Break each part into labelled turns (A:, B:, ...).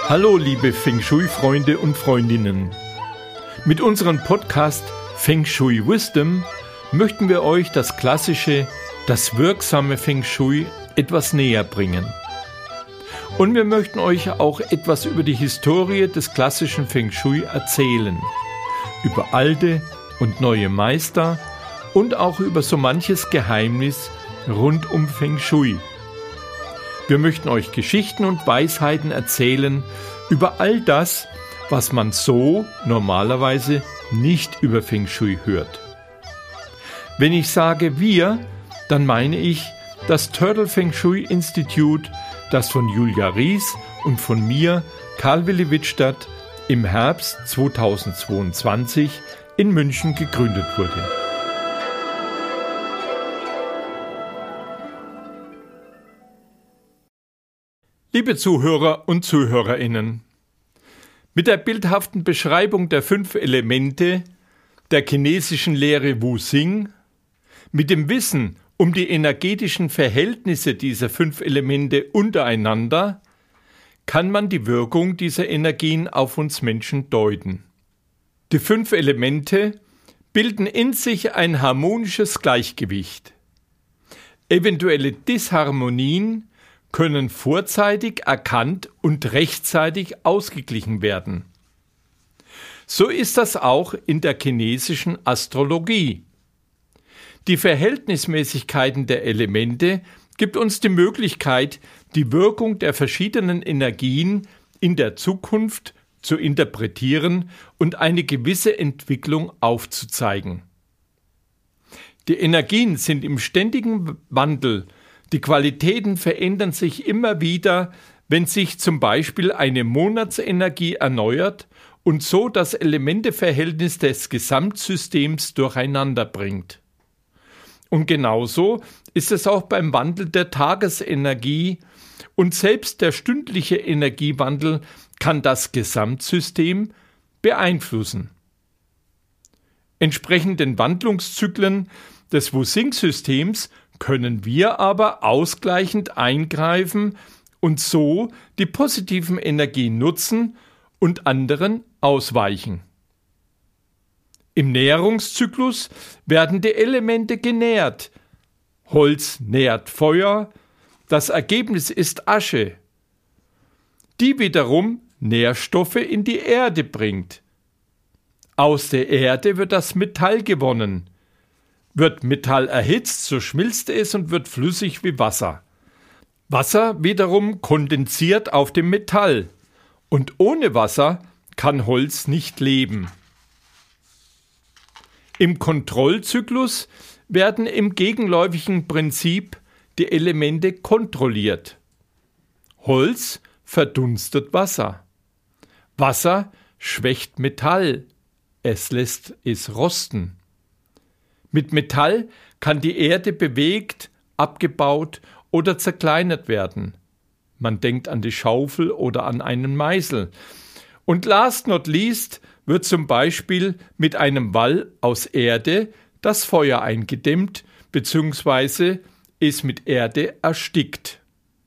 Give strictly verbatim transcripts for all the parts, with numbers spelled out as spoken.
A: Hallo liebe Feng Shui-Freunde und Freundinnen. Mit unserem Podcast Feng Shui Wisdom möchten wir euch das klassische, das wirksame Feng Shui etwas näher bringen. Und wir möchten euch auch etwas über die Historie des klassischen Feng Shui erzählen, über alte und neue Meister und auch über so manches Geheimnis rund um Feng Shui. Wir möchten euch Geschichten und Weisheiten erzählen über all das, was man so normalerweise nicht über Feng Shui hört. Wenn ich sage wir, dann meine ich das Turtle Feng Shui Institute, das von Julia Ries und von mir, Karl Willi Wittstadt, im Herbst zweitausendzweiundzwanzig in München gegründet wurde. Liebe Zuhörer und Zuhörerinnen, mit der bildhaften Beschreibung der fünf Elemente der chinesischen Lehre Wu Xing, mit dem Wissen um die energetischen Verhältnisse dieser fünf Elemente untereinander, kann man die Wirkung dieser Energien auf uns Menschen deuten. Die fünf Elemente bilden in sich ein harmonisches Gleichgewicht. Eventuelle Disharmonien können vorzeitig erkannt und rechtzeitig ausgeglichen werden. So ist das auch in der chinesischen Astrologie. Die Verhältnismäßigkeiten der Elemente gibt uns die Möglichkeit, die Wirkung der verschiedenen Energien in der Zukunft zu interpretieren und eine gewisse Entwicklung aufzuzeigen. Die Energien sind im ständigen Wandel. Die Qualitäten verändern sich immer wieder, wenn sich zum Beispiel eine Monatsenergie erneuert und so das Elementeverhältnis des Gesamtsystems durcheinander bringt. Und genauso ist es auch beim Wandel der Tagesenergie, und selbst der stündliche Energiewandel kann das Gesamtsystem beeinflussen. Entsprechend den Wandlungszyklen des Wu Xing-Systems können wir aber ausgleichend eingreifen und so die positiven Energien nutzen und anderen ausweichen. Im Näherungszyklus werden die Elemente genährt. Holz nährt Feuer, das Ergebnis ist Asche, die wiederum Nährstoffe in die Erde bringt. Aus der Erde wird das Metall gewonnen. Wird Metall erhitzt, so schmilzt es und wird flüssig wie Wasser. Wasser wiederum kondensiert auf dem Metall. Und ohne Wasser kann Holz nicht leben. Im Kontrollzyklus werden im gegenläufigen Prinzip die Elemente kontrolliert. Holz verdunstet Wasser. Wasser schwächt Metall. Es lässt es rosten. Mit Metall kann die Erde bewegt, abgebaut oder zerkleinert werden. Man denkt an die Schaufel oder an einen Meißel. Und last not least wird zum Beispiel mit einem Wall aus Erde das Feuer eingedämmt bzw. es mit Erde erstickt.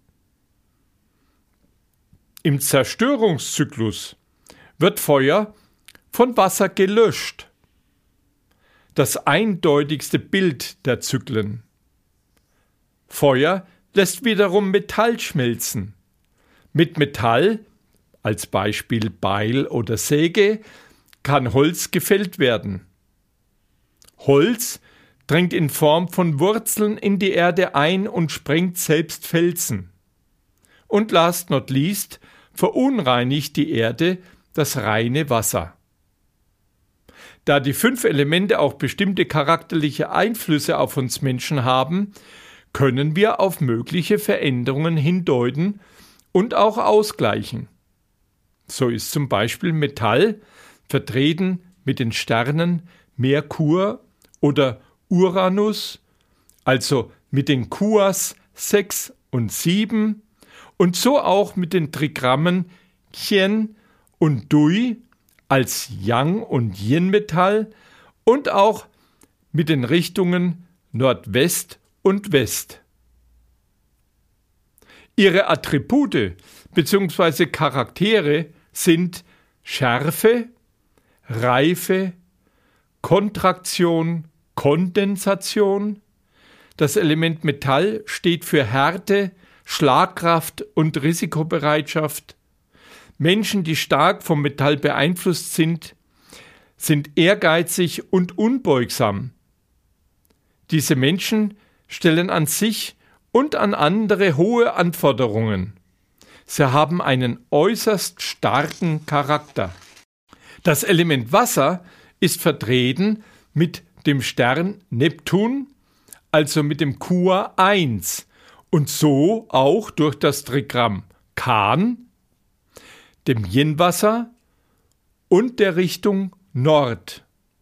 A: Im Zerstörungszyklus wird Feuer von Wasser gelöscht. Das eindeutigste Bild der Zyklen. Feuer lässt wiederum Metall schmelzen. Mit Metall, als Beispiel Beil oder Säge, kann Holz gefällt werden. Holz dringt in Form von Wurzeln in die Erde ein und sprengt selbst Felsen. Und last not least verunreinigt die Erde das reine Wasser. Da die fünf Elemente auch bestimmte charakterliche Einflüsse auf uns Menschen haben, können wir auf mögliche Veränderungen hindeuten und auch ausgleichen. So ist zum Beispiel Metall vertreten mit den Sternen Merkur oder Uranus, also mit den Kuas sechs und sieben und so auch mit den Trigrammen Qian und Dui als Yang- und Yin-Metall und auch mit den Richtungen Nordwest und West. Ihre Attribute bzw. Charaktere sind Schärfe, Reife, Kontraktion, Kondensation. Das Element Metall steht für Härte, Schlagkraft und Risikobereitschaft. Menschen, die stark vom Metall beeinflusst sind, sind ehrgeizig und unbeugsam. Diese Menschen stellen an sich und an andere hohe Anforderungen. Sie haben einen äußerst starken Charakter. Das Element Wasser ist vertreten mit dem Stern Neptun, also mit dem Q eins und so auch durch das Trigramm Kan, dem Yin-Wasser und der Richtung Nord.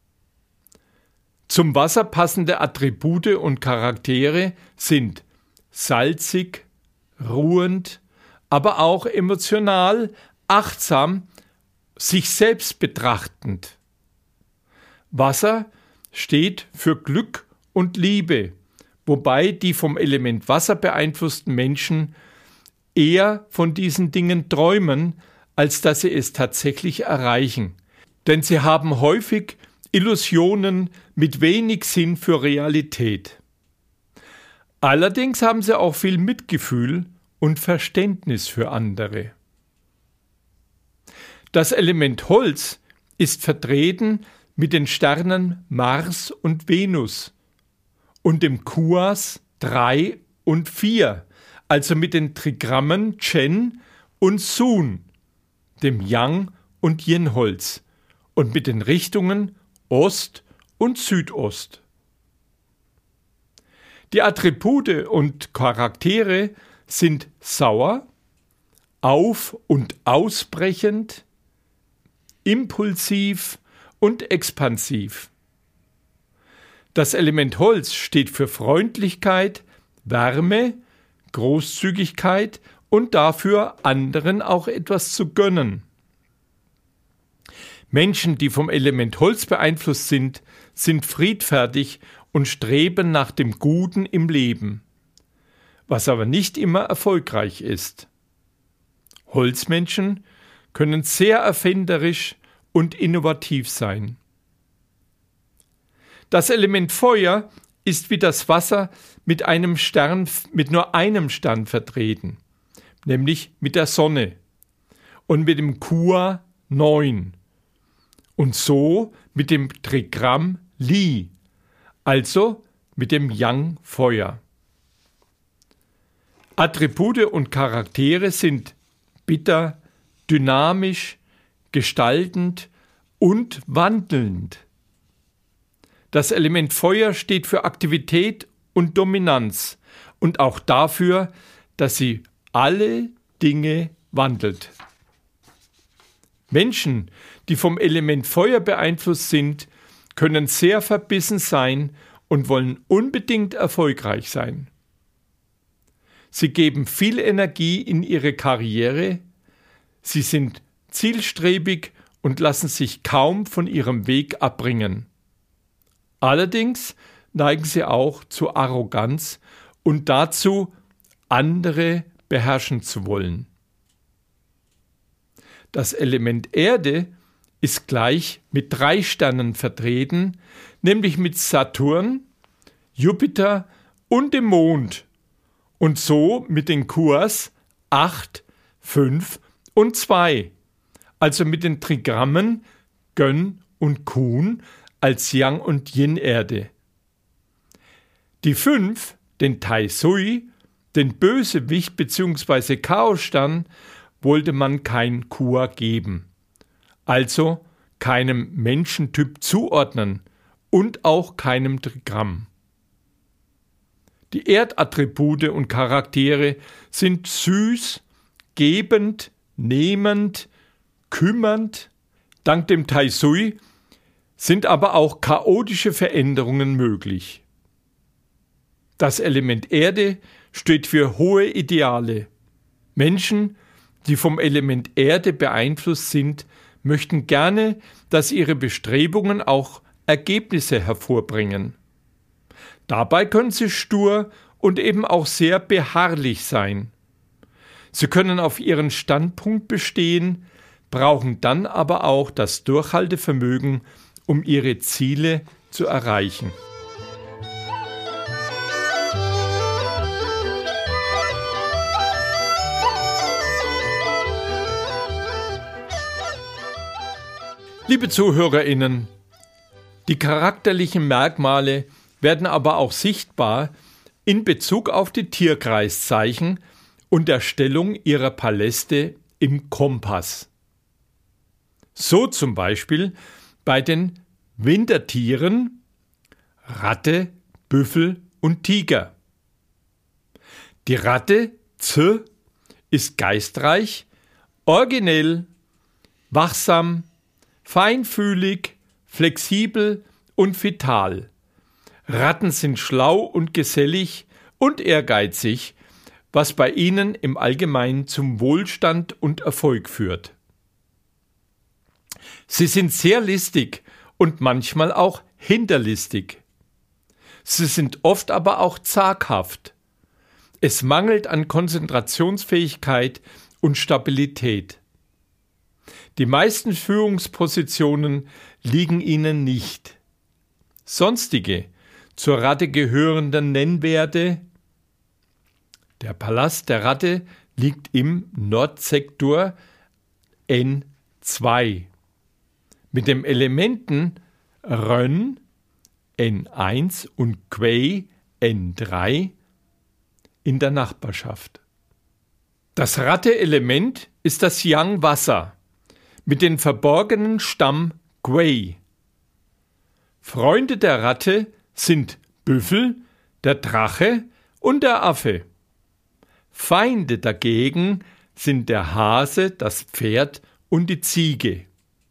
A: Zum Wasser passende Attribute und Charaktere sind salzig, ruhend, aber auch emotional, achtsam, sich selbst betrachtend. Wasser steht für Glück und Liebe, wobei die vom Element Wasser beeinflussten Menschen eher von diesen Dingen träumen, als dass sie es tatsächlich erreichen. Denn sie haben häufig Illusionen mit wenig Sinn für Realität. Allerdings haben sie auch viel Mitgefühl und Verständnis für andere. Das Element Holz ist vertreten mit den Sternen Mars und Venus und dem Kuas drei und vier, also mit den Trigrammen Chen und Sun, dem Yang- und Yin-Holz und mit den Richtungen Ost und Südost. Die Attribute und Charaktere sind sauer, auf- und ausbrechend, impulsiv und expansiv. Das Element Holz steht für Freundlichkeit, Wärme, Großzügigkeit und dafür, anderen auch etwas zu gönnen. Menschen, die vom Element Holz beeinflusst sind, sind friedfertig und streben nach dem Guten im Leben, was aber nicht immer erfolgreich ist. Holzmenschen können sehr erfinderisch und innovativ sein. Das Element Feuer ist wie das Wasser mit einem Stern, mit nur einem Stern vertreten, nämlich mit der Sonne und mit dem Q neun und so mit dem Trigramm Li, also mit dem Yang-Feuer. Attribute und Charaktere sind bitter, dynamisch, gestaltend und wandelnd. Das Element Feuer steht für Aktivität und Dominanz und auch dafür, dass sie alle Dinge wandelt. Menschen, die vom Element Feuer beeinflusst sind, können sehr verbissen sein und wollen unbedingt erfolgreich sein. Sie geben viel Energie in ihre Karriere, sie sind zielstrebig und lassen sich kaum von ihrem Weg abbringen. Allerdings neigen sie auch zu Arroganz und dazu, andere beherrschen zu wollen. Das Element Erde ist gleich mit drei Sternen vertreten, nämlich mit Saturn, Jupiter und dem Mond und so mit den Kurs acht, fünf und zwei, also mit den Trigrammen Gön und Kun als Yang- und Yin-Erde. Die fünf, den Tai Sui, den Bösewicht bzw. Chaosstern, wollte man kein Q geben, also keinem Menschentyp zuordnen und auch keinem Trigramm. Die Erdattribute und Charaktere sind süß, gebend, nehmend, kümmernd. Dank dem Tai Sui sind aber auch chaotische Veränderungen möglich. Das Element Erde steht für hohe Ideale. Menschen, die vom Element Erde beeinflusst sind, möchten gerne, dass ihre Bestrebungen auch Ergebnisse hervorbringen. Dabei können sie stur und eben auch sehr beharrlich sein. Sie können auf ihren Standpunkt bestehen, brauchen dann aber auch das Durchhaltevermögen, um ihre Ziele zu erreichen. Liebe ZuhörerInnen, die charakterlichen Merkmale werden aber auch sichtbar in Bezug auf die Tierkreiszeichen und der Stellung ihrer Paläste im Kompass. So zum Beispiel bei den Wintertieren Ratte, Büffel und Tiger. Die Ratte Z ist geistreich, originell, wachsam, feinfühlig, flexibel und vital. Ratten sind schlau und gesellig und ehrgeizig, was bei ihnen im Allgemeinen zum Wohlstand und Erfolg führt. Sie sind sehr listig und manchmal auch hinterlistig. Sie sind oft aber auch zaghaft. Es mangelt an Konzentrationsfähigkeit und Stabilität. Die meisten Führungspositionen liegen ihnen nicht. Sonstige, zur Ratte gehörenden Nennwerte: Der Palast der Ratte liegt im Nordsektor N zwei mit den Elementen Rönn N eins und Quey N drei in der Nachbarschaft. Das Ratte-Element ist das Yang-Wasser mit dem verborgenen Stamm Quey. Freunde der Ratte sind Büffel, der Drache und der Affe. Feinde dagegen sind der Hase, das Pferd und die Ziege.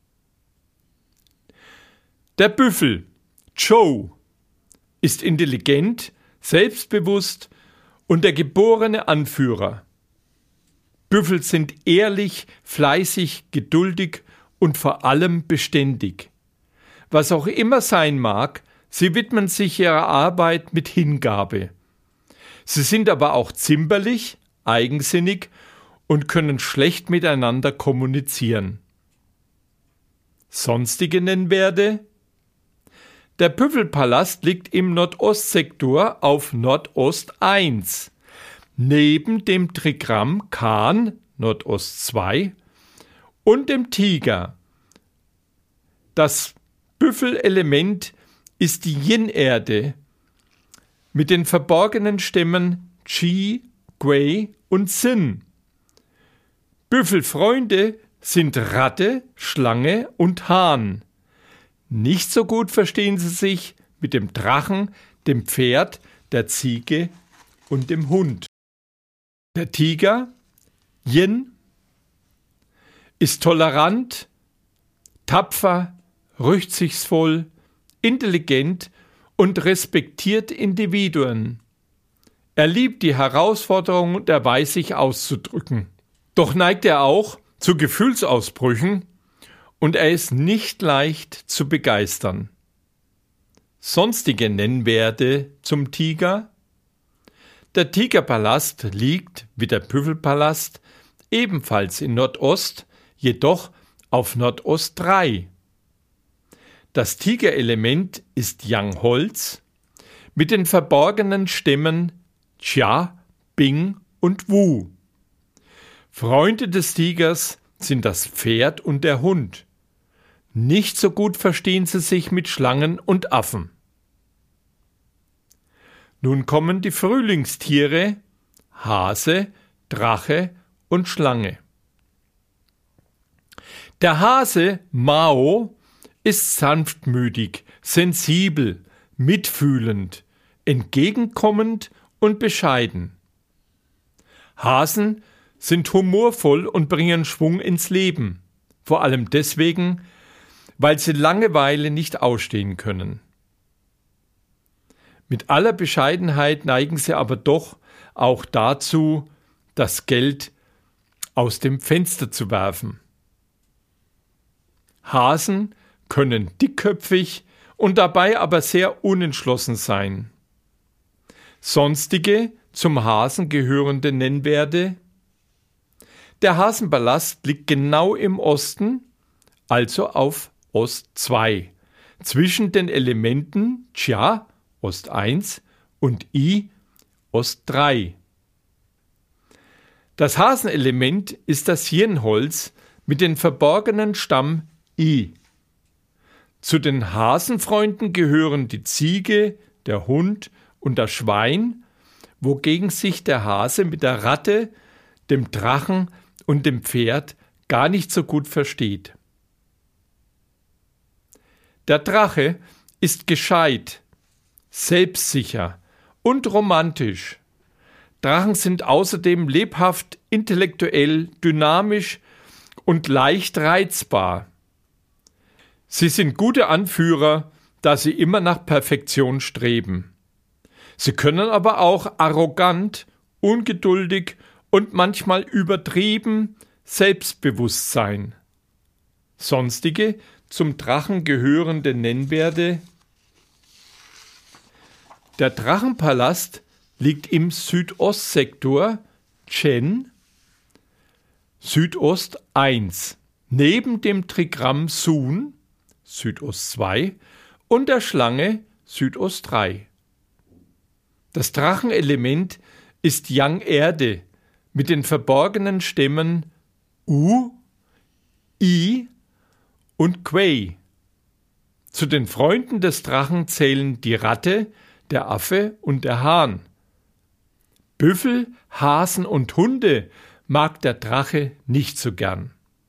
A: Der Büffel, Joe, ist intelligent, selbstbewusst und der geborene Anführer. Büffel sind ehrlich, fleißig, geduldig und vor allem beständig. Was auch immer sein mag, sie widmen sich ihrer Arbeit mit Hingabe. Sie sind aber auch zimperlich, eigensinnig und können schlecht miteinander kommunizieren. Sonstige Nennwerte: Der Büffelpalast liegt im Nordostsektor auf Nordost eins. Neben dem Trigramm Kahn, Nordost zwei, und dem Tiger. Das Büffelelement ist die Yin-Erde mit den verborgenen Stämmen Qi, Quey und Sin. Büffelfreunde sind Ratte, Schlange und Hahn. Nicht so gut verstehen sie sich mit dem Drachen, dem Pferd, der Ziege und dem Hund. Der Tiger, Yin, ist tolerant, tapfer, rücksichtsvoll, intelligent und respektiert Individuen. Er liebt die Herausforderung und er weiß sich auszudrücken. Doch neigt er auch zu Gefühlsausbrüchen und er ist nicht leicht zu begeistern. Sonstige Nennwerte zum Tiger: Der Tigerpalast liegt, wie der Büffelpalast, ebenfalls in Nordost, jedoch auf Nordost drei. Das Tigerelement ist Yang-Holz mit den verborgenen Stämmen Chia, Bing und Wu. Freunde des Tigers sind das Pferd und der Hund. Nicht so gut verstehen sie sich mit Schlangen und Affen. Nun kommen die Frühlingstiere Hase, Drache und Schlange. Der Hase Mao ist sanftmütig, sensibel, mitfühlend, entgegenkommend und bescheiden. Hasen sind humorvoll und bringen Schwung ins Leben, vor allem deswegen, weil sie Langeweile nicht ausstehen können. Mit aller Bescheidenheit neigen sie aber doch auch dazu, das Geld aus dem Fenster zu werfen. Hasen können dickköpfig und dabei aber sehr unentschlossen sein. Sonstige zum Hasen gehörende Nennwerte: Der Hasenpalast liegt genau im Osten, also auf Ost zwei, zwischen den Elementen Cha, Ost eins, und I, Ost drei. Das Hasenelement ist das Hirnholz mit dem verborgenen Stamm I. Zu den Hasenfreunden gehören die Ziege, der Hund und das Schwein, wogegen sich der Hase mit der Ratte, dem Drachen und dem Pferd gar nicht so gut versteht. Der Drache ist gescheit, selbstsicher und romantisch. Drachen sind außerdem lebhaft, intellektuell, dynamisch und leicht reizbar. Sie sind gute Anführer, da sie immer nach Perfektion streben. Sie können aber auch arrogant, ungeduldig und manchmal übertrieben selbstbewusst sein. Sonstige zum Drachen gehörende Nennwerte: Der Drachenpalast liegt im Südostsektor Chen, Südost eins, neben dem Trigramm Sun, Südost zwei, und der Schlange, Südost drei. Das Drachenelement ist Yang Erde mit den verborgenen Stämmen U, I und Quei. Zu den Freunden des Drachen zählen die Ratte, der Affe und der Hahn. Büffel, Hasen und Hunde mag der Drache nicht so gern.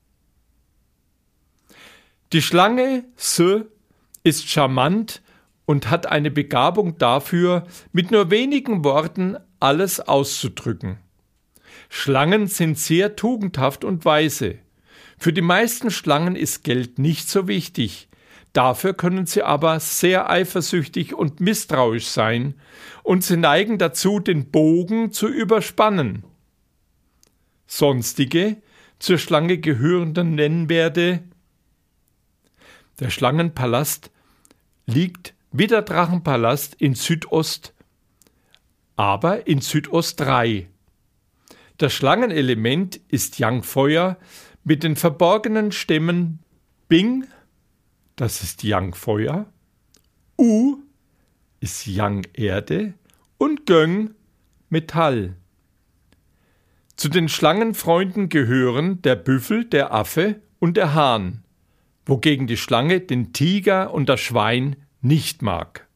A: Die Schlange Se ist charmant und hat eine Begabung dafür, mit nur wenigen Worten alles auszudrücken. Schlangen sind sehr tugendhaft und weise. Für die meisten Schlangen ist Geld nicht so wichtig. Dafür können sie aber sehr eifersüchtig und misstrauisch sein und sie neigen dazu, den Bogen zu überspannen. Sonstige, zur Schlange gehörenden Nennwerte: Der Schlangenpalast liegt wie der Drachenpalast in Südost, aber in Südost drei. Das Schlangenelement ist Yang Feuer mit den verborgenen Stämmen Bing, das ist Yang Feuer, U ist Yang Erde und Göng Metall. Zu den Schlangenfreunden gehören der Büffel, der Affe und der Hahn, wogegen die Schlange den Tiger und das Schwein nicht mag.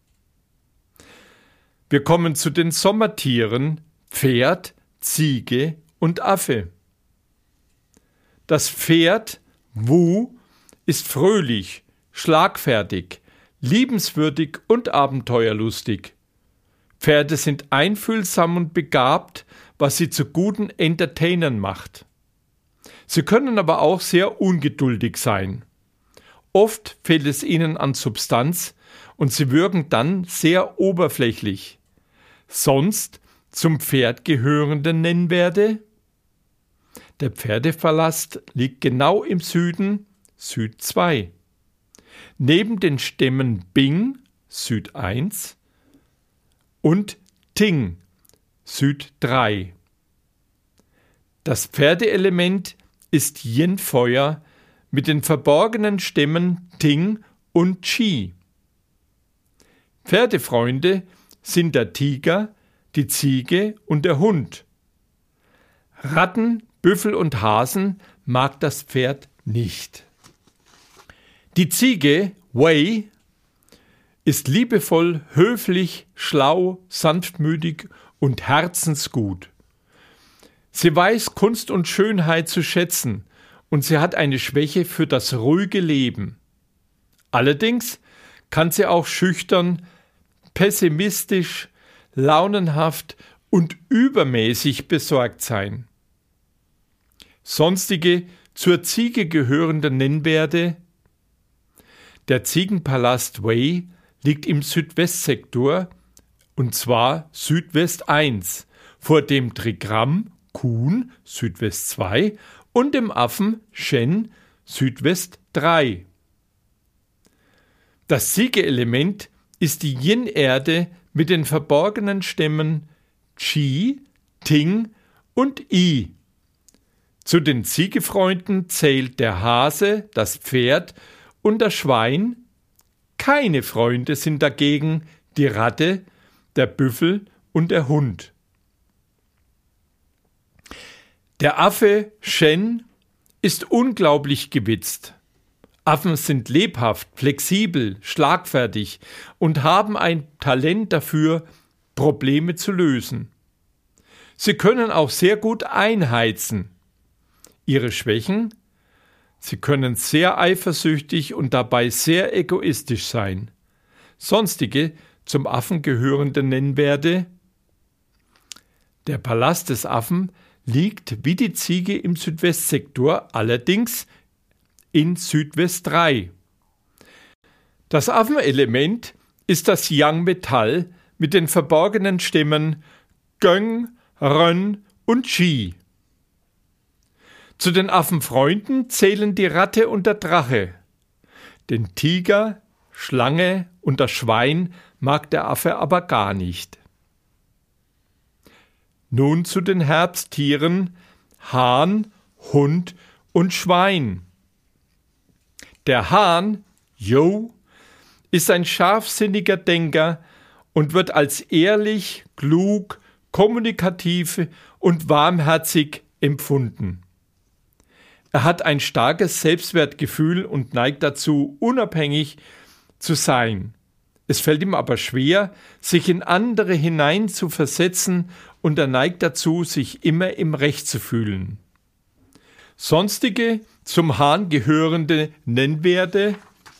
A: Wir kommen zu den Sommertieren Pferd, Ziege und Affe. Das Pferd, Wu, ist fröhlich, schlagfertig, liebenswürdig und abenteuerlustig. Pferde sind einfühlsam und begabt, was sie zu guten Entertainern macht. Sie können aber auch sehr ungeduldig sein. Oft fehlt es ihnen an Substanz und sie wirken dann sehr oberflächlich. Sonst zum Pferd gehörende Nennwerte: Der Pferdepalast liegt genau im Süden, Süd zwei, neben den Stämmen Bing, Süd eins, und Ting, Süd drei. Das Pferdeelement ist Yin-Feuer mit den verborgenen Stämmen Ting und Qi. Pferdefreunde sind der Tiger, die Ziege und der Hund. Ratten, Büffel und Hasen mag das Pferd nicht. Die Ziege, Wei, ist liebevoll, höflich, schlau, sanftmütig und herzensgut. Sie weiß Kunst und Schönheit zu schätzen und sie hat eine Schwäche für das ruhige Leben. Allerdings kann sie auch schüchtern, pessimistisch, launenhaft und übermäßig besorgt sein. Sonstige zur Ziege gehörende Nennwerte: Der Ziegenpalast Wei liegt im Südwestsektor, und zwar Südwest eins, vor dem Trigramm Kun, Südwest zwei, und dem Affen Shen, Südwest drei. Das Ziegeelement ist die Yin-Erde mit den verborgenen Stämmen Qi, Ting und I. Zu den Ziegefreunden zählt der Hase, das Pferd und das Schwein. Keine Freunde sind dagegen die Ratte, der Büffel und der Hund. Der Affe Shen ist unglaublich gewitzt. Affen sind lebhaft, flexibel, schlagfertig und haben ein Talent dafür, Probleme zu lösen. Sie können auch sehr gut einheizen. Ihre Schwächen? Sie können sehr eifersüchtig und dabei sehr egoistisch sein. Sonstige zum Affen gehörende Nennwerte: Der Palast des Affen liegt wie die Ziege im Südwestsektor, allerdings in Südwest drei. Das Affenelement ist das Yang-Metall mit den verborgenen Stämmen Göng, Rön und Chi. Zu den Affenfreunden zählen die Ratte und der Drache. Den Tiger, Schlange und das Schwein mag der Affe aber gar nicht. Nun zu den Herbsttieren Hahn, Hund und Schwein. Der Hahn, Jo, ist ein scharfsinniger Denker und wird als ehrlich, klug, kommunikativ und warmherzig empfunden. Er hat ein starkes Selbstwertgefühl und neigt dazu, unabhängig zu sein. Es fällt ihm aber schwer, sich in andere hineinzuversetzen, und er neigt dazu, sich immer im Recht zu fühlen. Sonstige zum Hahn gehörende Nennwerte: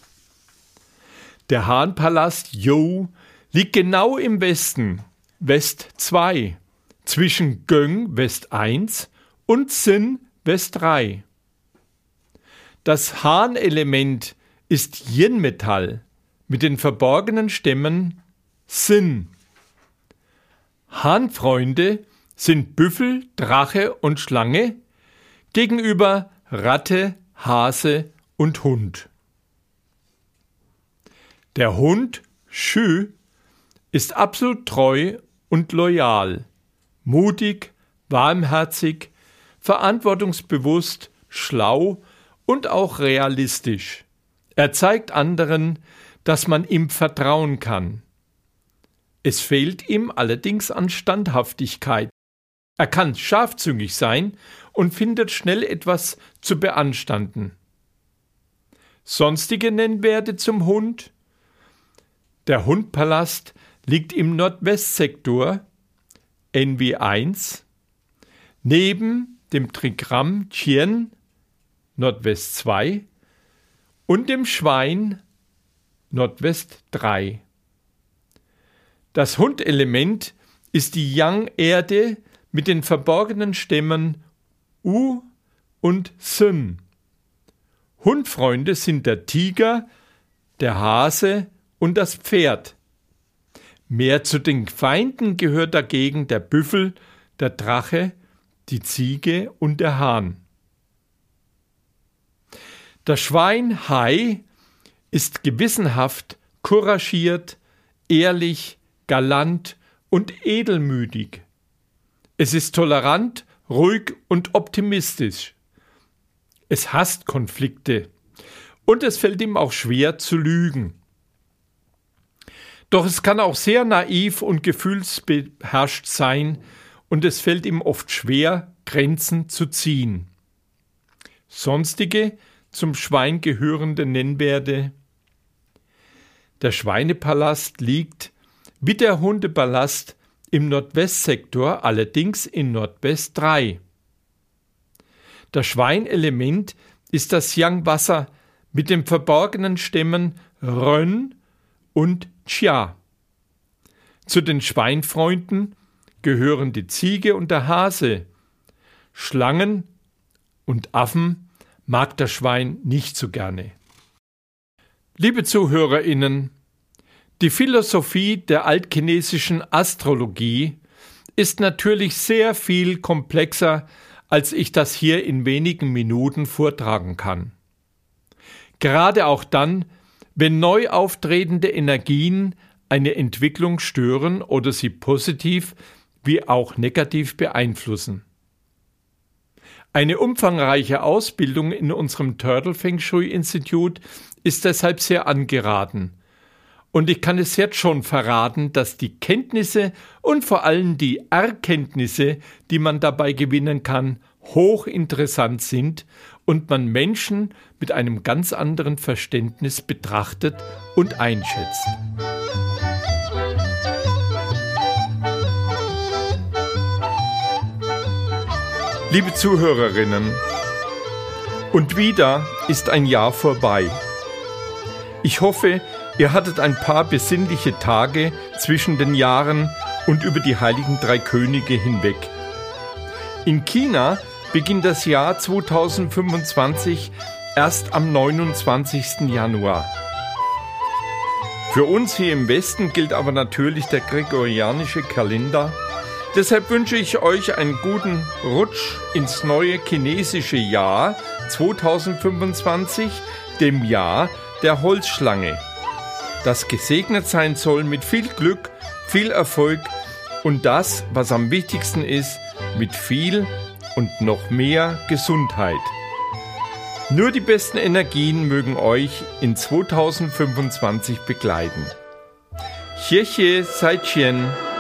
A: Der Hahnpalast Jo liegt genau im Westen, West zwei, zwischen Göng, West eins, und Sin, West drei. Das Hahnelement ist Yin-Metall mit den verborgenen Stämmen Sin. Hahnfreunde sind Büffel, Drache und Schlange gegenüber Ratte, Hase und Hund. Der Hund, Shü, ist absolut treu und loyal, mutig, warmherzig, verantwortungsbewusst, schlau und auch realistisch. Er zeigt anderen, dass man ihm vertrauen kann. Es fehlt ihm allerdings an Standhaftigkeit. Er kann scharfzüngig sein und findet schnell etwas zu beanstanden. Sonstige Nennwerte zum Hund: Der Hundpalast liegt im Nordwestsektor, N W eins, neben dem Trigramm Chien, Nordwest zwei, und dem Schwein, Nordwest drei. Das Hundelement ist die Yang-Erde mit den verborgenen Stämmen U und Sun. Hundfreunde sind der Tiger, der Hase und das Pferd. Mehr zu den Feinden gehört dagegen der Büffel, der Drache, die Ziege und der Hahn. Das Schwein Hai ist gewissenhaft, couragiert, ehrlich, galant und edelmütig. Es ist tolerant, ruhig und optimistisch. Es hasst Konflikte und es fällt ihm auch schwer zu lügen. Doch es kann auch sehr naiv und gefühlsbeherrscht sein und es fällt ihm oft schwer, Grenzen zu ziehen. Sonstige zum Schwein gehörende Nennwerte: Der Schweinepalast liegt wie der Hundepalast im Nordwestsektor, allerdings in Nordwest drei. Das Schweinelement ist das Yang-Wasser mit den verborgenen Stämmen Rön und Chia. Zu den Schweinfreunden gehören die Ziege und der Hase. Schlangen und Affen mag das Schwein nicht so gerne. Liebe ZuhörerInnen, die Philosophie der altchinesischen Astrologie ist natürlich sehr viel komplexer, als ich das hier in wenigen Minuten vortragen kann. Gerade auch dann, wenn neu auftretende Energien eine Entwicklung stören oder sie positiv wie auch negativ beeinflussen. Eine umfangreiche Ausbildung in unserem Turtle Feng Shui Institut ist deshalb sehr angeraten. Und ich kann es jetzt schon verraten, dass die Kenntnisse und vor allem die Erkenntnisse, die man dabei gewinnen kann, hochinteressant sind und man Menschen mit einem ganz anderen Verständnis betrachtet und einschätzt. Liebe Zuhörerinnen, und wieder ist ein Jahr vorbei. Ich hoffe, ihr hattet ein paar besinnliche Tage zwischen den Jahren und über die heiligen drei Könige hinweg. In China beginnt das Jahr zweitausendfünfundzwanzig erst am neunundzwanzigsten Januar. Für uns hier im Westen gilt aber natürlich der gregorianische Kalender. Deshalb wünsche ich euch einen guten Rutsch ins neue chinesische Jahr zweitausendfünfundzwanzig, dem Jahr der Holzschlange, das gesegnet sein soll mit viel Glück, viel Erfolg und das, was am wichtigsten ist, mit viel und noch mehr Gesundheit. Nur die besten Energien mögen euch in zweitausendfünfundzwanzig begleiten. Xie xie, Sai Qian.